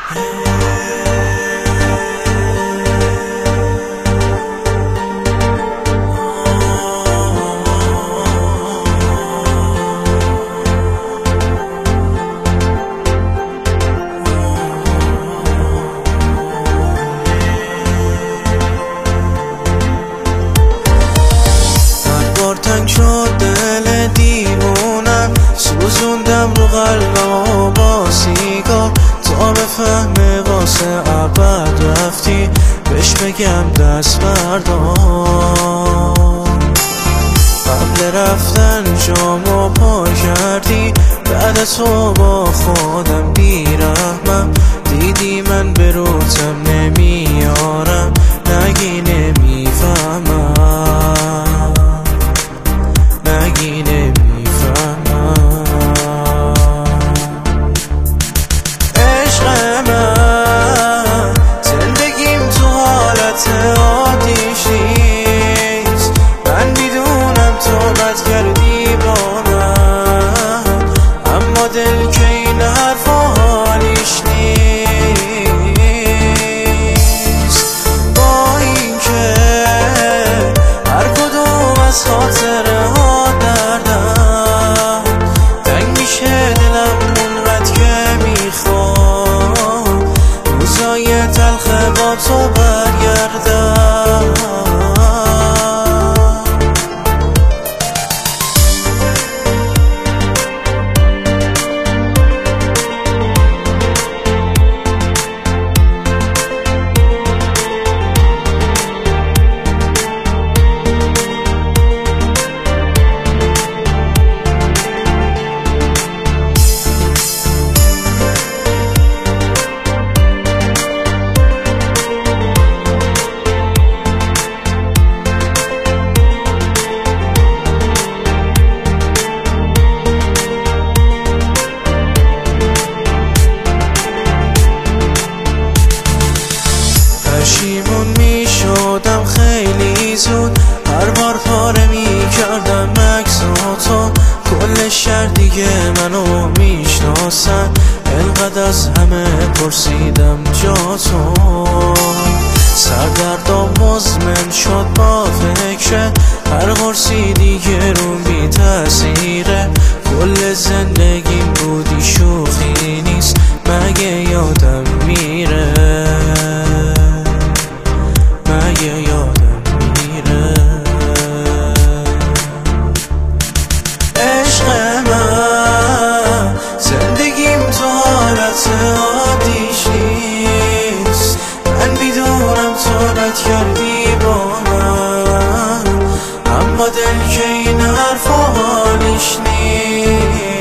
تنگ شد دل دیوونم، سوزوندم رو قلبم و با سیگار تا بفهمه واسه ابد رفتی، بهش بگم دست بردار. قبل رفتن جامو پا کردی، بعد تو با خودم بیرحمم، دیدی من به روتم نمیارم، نگی نمیفهمم، نگی نمیفهمم. عشق من زندگیم تو حالت عادیش نیست، من میدونم تو بد کردی با من، اما دل که این حرفا حالیش نیست. با این که هر کدوم از خاطره ها دردم تنگ میشه دلم اونقدر که میخوام روزای تلخ با تو برگردم. پشیمون می شدم خیلی زود، هر بار پاره می کردم عکساتو، کل شهر دیگه منو می شناسن، انقدر از همه پرسیدم جاتو. سردردم مزمن شد با فکر هر قرصی دیگه رو بی تأثیره، کل زندگیم بودی شوخی نیست، مگه یادم میره، مگه یادم میره. عشق من زندگیم تو حالت عادیش نیست، من میدونم تو بد کردی با من، اما دل که این حرفا حالیش نیست.